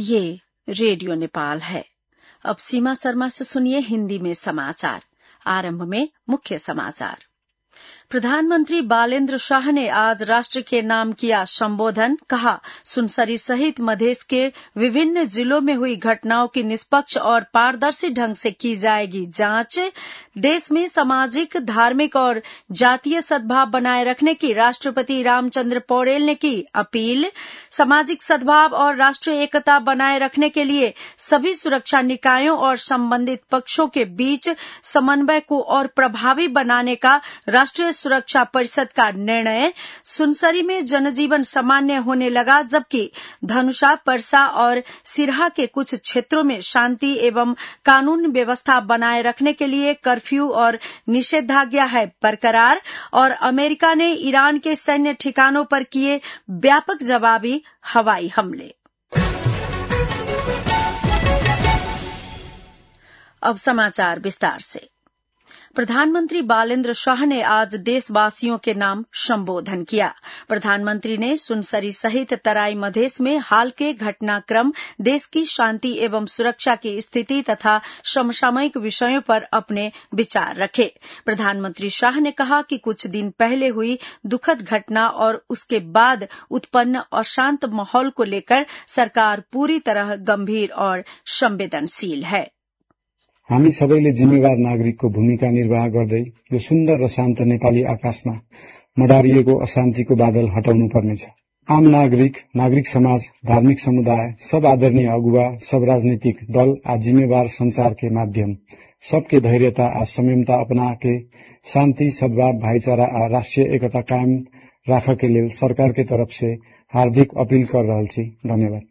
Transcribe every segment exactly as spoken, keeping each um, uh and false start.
ये रेडियो नेपाल है। अब सीमा शर्मा से सुनिए हिंदी में समाचार। आरंभ में मुख्य समाचार। प्रधानमंत्री बालेन्द्र शाह ने आज राष्ट्र के नाम किया संबोधन। कहा, सुनसरी सहित मधेश के विभिन्न जिलों में हुई घटनाओं की निष्पक्ष और पारदर्शी ढंग से की जाएगी जांच। देश में सामाजिक, धार्मिक और जातीय सद्भाव बनाए रखने की राष्ट्रपति रामचंद्र पौडेल ने की अपील। सामाजिक सद्भाव और राष्ट्रीय एकता बनाए रखने के लिए सभी सुरक्षा निकायों और संबंधित पक्षों के बीच समन्वय को और प्रभावी बनाने का राष्ट्रीय सुरक्षा परिषद का निर्णय। सुनसरी में जनजीवन सामान्य होने लगा, जबकि धनुषा, परसा और सिरहा के कुछ क्षेत्रों में शांति एवं कानून व्यवस्था बनाए रखने के लिए कर्फ्यू और निषेधाज्ञा है बरकरार। और अमेरिका ने ईरान के सैन्य ठिकानों पर किए व्यापक जवाबी हवाई हमले। अब समाचार विस्तार से। प्रधानमंत्री बालेन्द्र शाह ने आज देशवासियों के नाम संबोधन किया। प्रधानमंत्री ने सुनसरी सहित तराई मधेश में हाल के घटनाक्रम, देश की शांति एवं सुरक्षा की स्थिति तथा समसामयिक विषयों पर अपने विचार रखे। प्रधानमंत्री शाह ने कहा कि कुछ दिन पहले हुई दुखद घटना और उसके बाद उत्पन्न अशांत माहौल को लेकर सरकार पूरी तरह गंभीर और संवेदनशील है। हामी सबैले जिम्मेवार नागरिकको भूमिका निर्वाह गर्दै यो सुन्दर र शान्त नेपाली आकाशमा मडारिएको अशान्तिको बादल हटाउनु पर्नेछ। आम नागरिक, नागरिक समाज, धार्मिक समुदाय, सब आदरणीय अगुवा, सब राजनीतिक दल आ जिम्मेवार संचार के माध्यम सबके धैर्यता आ संयमता अपना के शान्ति, सद्भाव, भाईचारा आ राष्ट्रीय एकता कायम राख के लेल सरकार के तरफ से हार्दिक अपील कर रहल छी। धन्यवाद।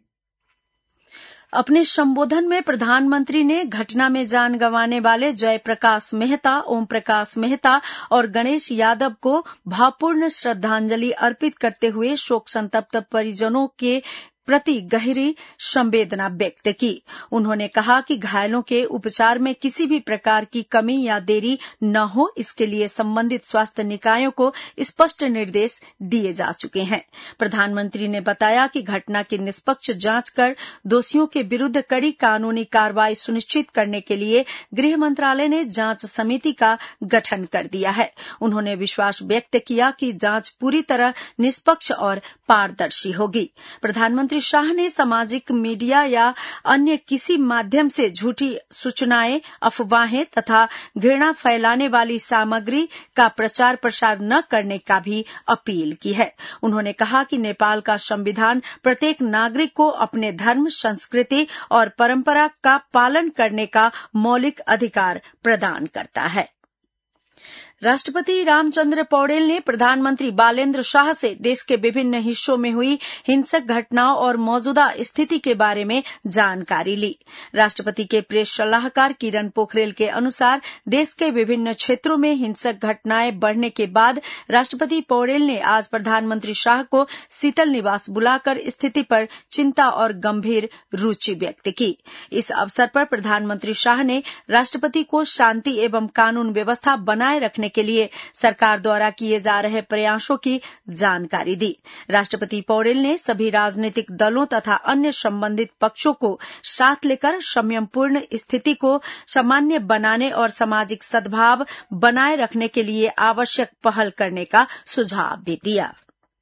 अपने संबोधन में प्रधानमंत्री ने घटना में जान गंवाने वाले जयप्रकाश मेहता, ओम प्रकाश मेहता और गणेश यादव को भावपूर्ण श्रद्धांजलि अर्पित करते हुए शोक संतप्त परिजनों के प्रति गहरी संवेदना व्यक्त की। उन्होंने कहा कि घायलों के उपचार में किसी भी प्रकार की कमी या देरी न हो, इसके लिए संबंधित स्वास्थ्य निकायों को स्पष्ट निर्देश दिए जा चुके हैं। प्रधानमंत्री ने बताया कि घटना की निष्पक्ष जांच कर दोषियों के विरुद्ध कड़ी कानूनी कार्रवाई सुनिश्चित करने के लिए गृह मंत्रालय ने जांच समिति का गठन कर दिया है। उन्होंने विश्वास व्यक्त किया कि जांच पूरी तरह निष्पक्ष और पारदर्शी होगी। प्रधानमंत्री शाह ने सामाजिक मीडिया या अन्य किसी माध्यम से झूठी सूचनाएं, अफवाहें तथा घृणा फैलाने वाली सामग्री का प्रचार प्रसार न करने का भी अपील की है। उन्होंने कहा कि नेपाल का संविधान प्रत्येक नागरिक को अपने धर्म, संस्कृति और परंपरा का पालन करने का मौलिक अधिकार प्रदान करता है। राष्ट्रपति रामचंद्र पौडेल ने प्रधानमंत्री बालेन्द्र शाह से देश के विभिन्न हिस्सों में हुई हिंसक घटनाओं और मौजूदा स्थिति के बारे में जानकारी ली। राष्ट्रपति के प्रेस सलाहकार किरण पोखरेल के अनुसार देश के विभिन्न क्षेत्रों में हिंसक घटनाएं बढ़ने के बाद राष्ट्रपति पौडेल ने आज प्रधानमंत्री शाह को शीतल निवास बुलाकर स्थिति पर चिंता और गंभीर रुचि व्यक्त की। इस अवसर पर प्रधानमंत्री शाह ने राष्ट्रपति को शांति एवं कानून व्यवस्था बनाए रखने के लिए सरकार द्वारा किए जा रहे प्रयासों की जानकारी दी। राष्ट्रपति पौडेल ने सभी राजनीतिक दलों तथा अन्य संबंधित पक्षों को साथ लेकर संयमपूर्ण स्थिति को सामान्य बनाने और सामाजिक सद्भाव बनाए रखने के लिए आवश्यक पहल करने का सुझाव भी दिया।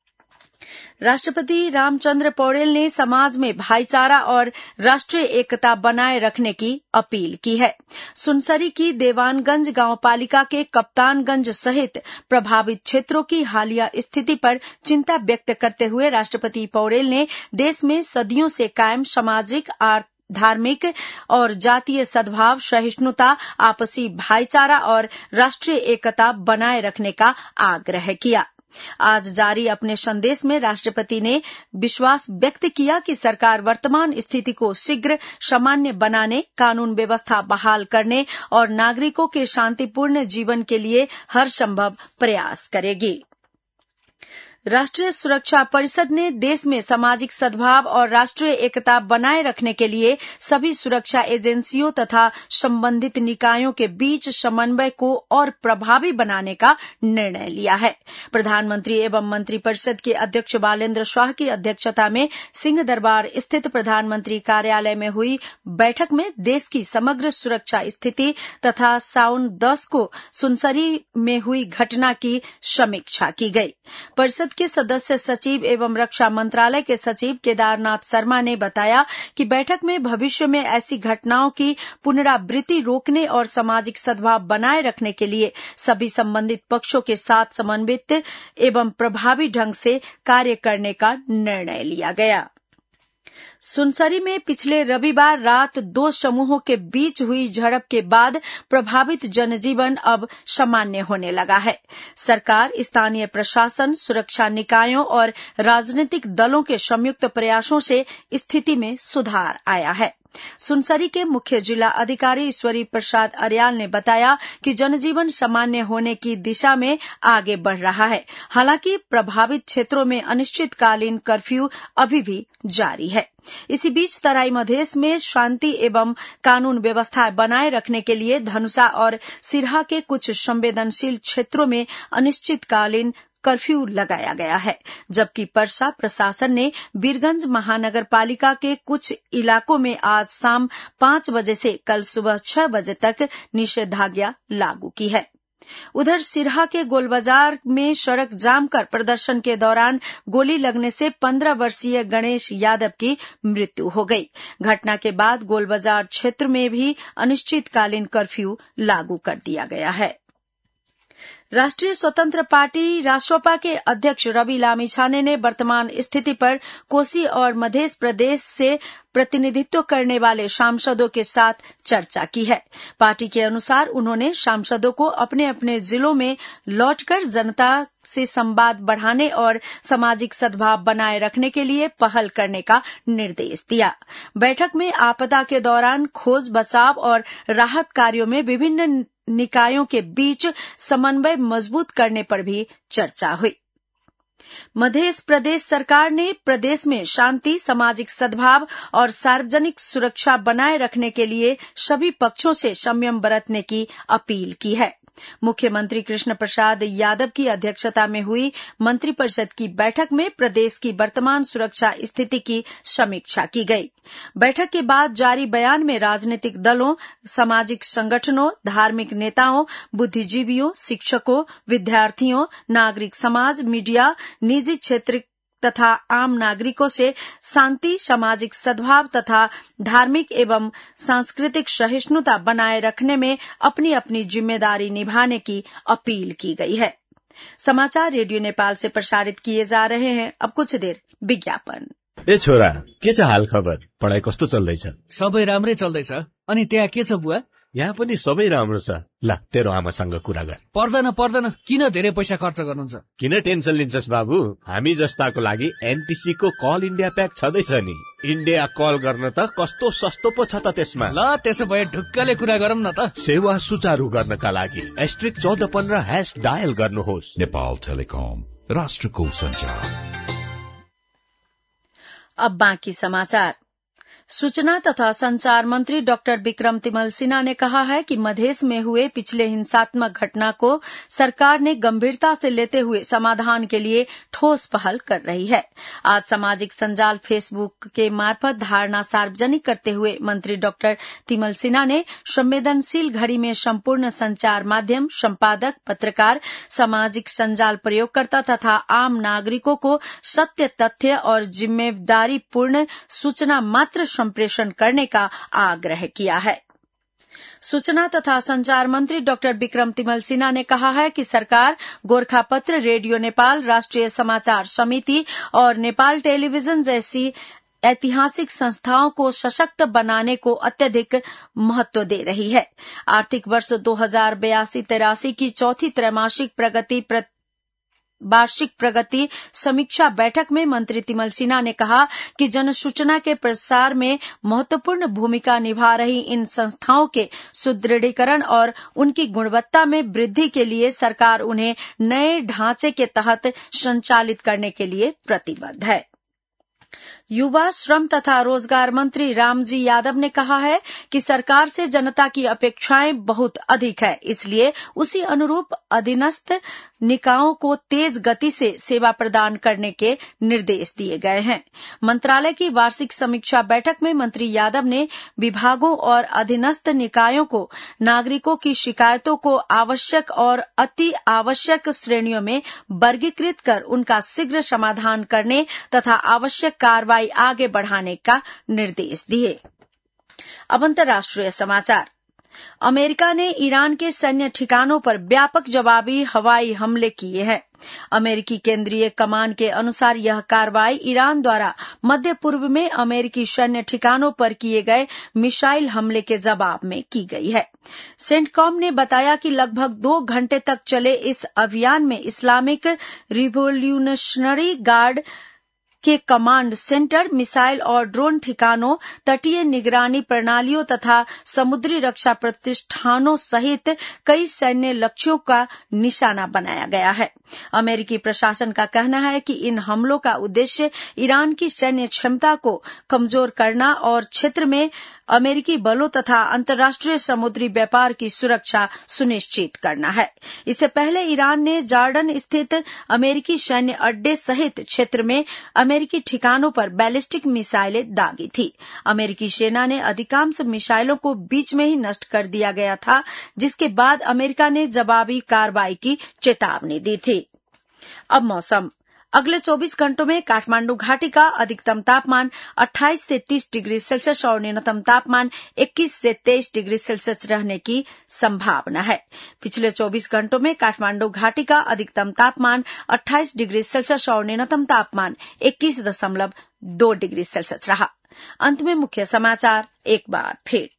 राष्ट्रपति रामचंद्र पौडेल ने समाज में भाईचारा और राष्ट्रीय एकता बनाए रखने की अपील की है। सुनसरी की देवानगंज गांवपालिका के कप्तानगंज सहित प्रभावित क्षेत्रों की हालिया स्थिति पर चिंता व्यक्त करते हुए राष्ट्रपति पौडेल ने देश में सदियों से कायम सामाजिक, आर्थिक, धार्मिक और जातीय सद्भाव, सहिष्णुता, आपसी भाईचारा और राष्ट्रीय एकता बनाए रखने का आग्रह किया। आज जारी अपने संदेश में राष्ट्रपति ने विश्वास व्यक्त किया कि सरकार वर्तमान स्थिति को शीघ्र सामान्य बनाने, कानून व्यवस्था बहाल करने और नागरिकों के शांतिपूर्ण जीवन के लिए हर संभव प्रयास करेगी। राष्ट्रीय सुरक्षा परिषद ने देश में सामाजिक सद्भाव और राष्ट्रीय एकता बनाए रखने के लिए सभी सुरक्षा एजेंसियों तथा संबंधित निकायों के बीच समन्वय को और प्रभावी बनाने का निर्णय लिया है। प्रधानमंत्री एवं मंत्रिपरिषद के अध्यक्ष बालेन्द्र शाह की अध्यक्षता में सिंह दरबार स्थित प्रधानमंत्री कार्यालय में हुई बैठक में देश की समग्र सुरक्षा स्थिति तथा साउन दस को सुनसरी में हुई घटना की समीक्षा की गई। परिषद के सदस्य सचिव एवं रक्षा मंत्रालय के सचिव केदारनाथ शर्मा ने बताया कि बैठक में भविष्य में ऐसी घटनाओं की पुनरावृत्ति रोकने और सामाजिक सद्भाव बनाए रखने के लिए सभी संबंधित पक्षों के साथ समन्वित एवं प्रभावी ढंग से कार्य करने का निर्णय लिया गया। सुनसरी में पिछले रविवार रात दो समूहों के बीच हुई झड़प के बाद प्रभावित जनजीवन अब सामान्य होने लगा है। सरकार, स्थानीय प्रशासन, सुरक्षा निकायों और राजनीतिक दलों के संयुक्त प्रयासों से स्थिति में सुधार आया है। सुनसरी के मुख्य जिला अधिकारी ईश्वरी प्रसाद अरियाल ने बताया कि जनजीवन सामान्य होने की दिशा में आगे बढ़ रहा है। हालांकि प्रभावित क्षेत्रों में अनिश्चितकालीन कर्फ्यू अभी भी जारी है। इसी बीच तराई मधेश में शांति एवं कानून व्यवस्था बनाए रखने के लिए धनुषा और सिरहा के कुछ संवेदनशील क्षेत्रों में अनिश्चितकालीन कर्फ्यू लगाया गया है, जबकि परसा प्रशासन ने वीरगंज महानगर पालिका के कुछ इलाकों में आज शाम पांच बजे से कल सुबह छह बजे तक निषेधाज्ञा लागू की है। उधर सिरहा के गोलबाजार में सड़क जाम कर प्रदर्शन के दौरान गोली लगने से पंद्रह वर्षीय गणेश यादव की मृत्यु हो गई। घटना के बाद गोलबाजार क्षेत्र में भी अनिश्चितकालीन कर्फ्यू लागू कर दिया गया है। राष्ट्रीय स्वतंत्र पार्टी रासोपा के अध्यक्ष रवि लामिछाने ने वर्तमान स्थिति पर कोसी और मध्य प्रदेश से प्रतिनिधित्व करने वाले सांसदों के साथ चर्चा की है। पार्टी के अनुसार उन्होंने सांसदों को अपने अपने जिलों में लौटकर जनता से संवाद बढ़ाने और सामाजिक सद्भाव बनाए रखने के लिए पहल करने का निर्देश दिया। बैठक में आपदा के दौरान खोज, बचाव और राहत कार्यों में विभिन्न निकायों के बीच समन्वय मजबूत करने पर भी चर्चा हुई। मध्य प्रदेश सरकार ने प्रदेश में शांति, सामाजिक सद्भाव और सार्वजनिक सुरक्षा बनाए रखने के लिए सभी पक्षों से संयम बरतने की अपील की है। मुख्यमंत्री कृष्ण प्रसाद यादव की अध्यक्षता में हुई मंत्रिपरिषद की बैठक में प्रदेश की वर्तमान सुरक्षा स्थिति की समीक्षा की गई। बैठक के बाद जारी बयान में राजनीतिक दलों, सामाजिक संगठनों, धार्मिक नेताओं, बुद्धिजीवियों, शिक्षकों, विद्यार्थियों, नागरिक समाज, मीडिया, निजी क्षेत्र तथा आम नागरिकों से शांति, सामाजिक सद्भाव तथा धार्मिक एवं सांस्कृतिक सहिष्णुता बनाए रखने में अपनी अपनी जिम्मेदारी निभाने की अपील की गई है। समाचार रेडियो नेपाल से प्रसारित किए जा रहे हैं। अब कुछ देर विज्ञापन। ए छोरा, के छ हाल खबर? पढाइ कस्तो चल्दैछ? सबै राम्रै चल्दैछ। अनि त्यहाँ के छ बुवा? यहाँ पनि सबै राम्रो छ। ल, तेरो आमासँग कुरा गर। पर्दैन पर्दैन, किन धेरै पैसा खर्च गर्नुहुन्छ? किन टेन्सन लिन्छस् बाबु? हामी जस्ताको लागि एनटीसी को कल इन्डिया प्याक छँदैछ नि। इन्डिया कल गर्न त कस्तो सस्तो पो छ त त्यसमा। ल, त्यसो भए ढुक्कले कुरा गरौँ न त। सेवा सुचारू गर्नका लागि एस्ट्रिक चौध पन्ध्र ह्याश डायल गर्नुहोस्। नेपाल टेलिकम, राष्ट्रको सञ्चार। अब बाँकी समाचार। सूचना तथा संचार मंत्री डॉक्टर बिक्रम तिमल सिन्हा ने कहा है कि मधेश में हुए पिछले हिंसात्मक घटना को सरकार ने गंभीरता से लेते हुए समाधान के लिए ठोस पहल कर रही है। आज सामाजिक संजाल फेसबुक के मार्फत धारणा सार्वजनिक करते हुए मंत्री डॉक्टर तिमल सिन्हा ने संवेदनशील घड़ी में संपूर्ण संचार माध्यम, संपादक, पत्रकार, सामाजिक संजाल प्रयोगकर्ता तथा आम नागरिकों को सत्य, तथ्य और जिम्मेदारीपूर्ण सूचना मात्र संप्रेषण करने का आग्रह किया है। सूचना तथा संचार मंत्री डॉक्टर बिक्रम तिमल सिन्हा ने कहा है कि सरकार गोरखापत्र, रेडियो नेपाल, राष्ट्रीय समाचार समिति और नेपाल टेलीविजन जैसी ऐतिहासिक संस्थाओं को सशक्त बनाने को अत्यधिक महत्व दे रही है। आर्थिक वर्ष दो हजार बयासी तिरासी की चौथी त्रैमासिक प्रगति वार्षिक प्रगति समीक्षा बैठक में मंत्री तिमल सिन्हा ने कहा कि जनसूचना के प्रसार में महत्वपूर्ण भूमिका निभा रही इन संस्थाओं के सुदृढ़ीकरण और उनकी गुणवत्ता में वृद्धि के लिए सरकार उन्हें नए ढांचे के तहत संचालित करने के लिए प्रतिबद्ध है। युवा श्रम तथा रोजगार मंत्री रामजी यादव ने कहा है कि सरकार से जनता की अपेक्षाएं बहुत अधिक है, इसलिए उसी अनुरूप अधीनस्थ निकायों को तेज गति से सेवा प्रदान करने के निर्देश दिए गए हैं। मंत्रालय की वार्षिक समीक्षा बैठक में मंत्री यादव ने विभागों और अधीनस्थ निकायों को नागरिकों की शिकायतों को आवश्यक और अति आवश्यक श्रेणियों में वर्गीकृत कर उनका शीघ्र समाधान करने तथा आवश्यक कार्रवाई आगे बढ़ाने का निर्देश दिए। अब अंतर्राष्ट्रीय समाचार। अमेरिका ने ईरान के सैन्य ठिकानों पर व्यापक जवाबी हवाई हमले किए हैं। अमेरिकी केंद्रीय कमान के अनुसार यह कार्रवाई ईरान द्वारा मध्य पूर्व में अमेरिकी सैन्य ठिकानों पर किए गए मिसाइल हमले के जवाब में की गई है। सेंटकॉम ने बताया कि लगभग दो घंटे तक चले इस अभियान में इस्लामिक रिवोल्यूशनरी गार्ड के कमांड सेंटर, मिसाइल और ड्रोन ठिकानों, तटीय निगरानी प्रणालियों तथा समुद्री रक्षा प्रतिष्ठानों सहित कई सैन्य लक्ष्यों का निशाना बनाया गया है। अमेरिकी प्रशासन का कहना है कि इन हमलों का उद्देश्य ईरान की सैन्य क्षमता को कमजोर करना और क्षेत्र में अमेरिकी बलों तथा अंतर्राष्ट्रीय समुद्री व्यापार की सुरक्षा सुनिश्चित करना है। इससे पहले ईरान ने जॉर्डन स्थित अमेरिकी सैन्य अड्डे सहित क्षेत्र में अमेरिकी ठिकानों पर बैलिस्टिक मिसाइलें दागी थी। अमेरिकी सेना ने अधिकांश मिसाइलों को बीच में ही नष्ट कर दिया गया था, जिसके बाद अमेरिका ने जवाबी कार्रवाई की चेतावनी दी थी। अब मौसम। अगले चौबीस घंटों में काठमांडू घाटी का अधिकतम तापमान अट्ठाईस से तीस डिग्री सेल्सियस और न्यूनतम तापमान इक्कीस से तेईस डिग्री सेल्सियस रहने की संभावना है। पिछले चौबीस घंटों में काठमांडू घाटी का अधिकतम तापमान अट्ठाईस डिग्री सेल्सियस और न्यूनतम तापमान इक्कीस दशमलव दो डिग्री सेल्सियस रहा। अंत में मुख्य समाचार एक बार फिर।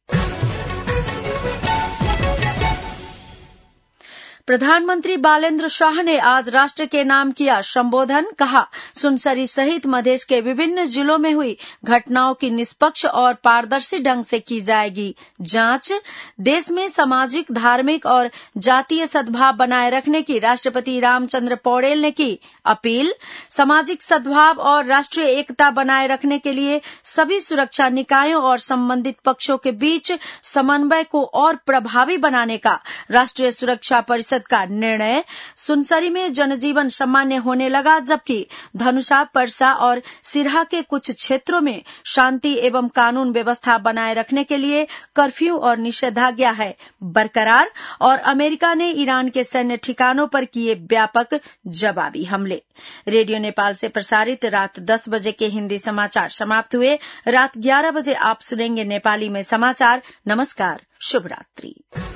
प्रधानमंत्री बालेन्द्र शाह ने आज राष्ट्र के नाम किया संबोधन। कहा, सुनसरी सहित मधेश के विभिन्न जिलों में हुई घटनाओं की निष्पक्ष और पारदर्शी ढंग से की जाएगी जांच। देश में सामाजिक, धार्मिक और जातीय सद्भाव बनाए रखने की राष्ट्रपति रामचंद्र पौडेल ने की अपील। सामाजिक सद्भाव और राष्ट्रीय एकता बनाए रखने के लिए सभी सुरक्षा निकायों और संबंधित पक्षों के बीच समन्वय को और प्रभावी बनाने का राष्ट्रीय सुरक्षा परिषद का निर्णय। सुनसरी में जनजीवन सामान्य होने लगा, जबकि धनुषा, परसा और सिरहा के कुछ क्षेत्रों में शांति एवं कानून व्यवस्था बनाए रखने के लिए कर्फ्यू और निषेधाज्ञा है बरकरार। और अमेरिका ने ईरान के सैन्य ठिकानों पर किए व्यापक जवाबी हमले। रेडियो नेपाल से प्रसारित रात दस बजे के हिंदी समाचार समाप्त हुए। रात ग्यारह बजे आप सुनेंगे नेपाली में समाचार। नमस्कार, शुभ रात्रि।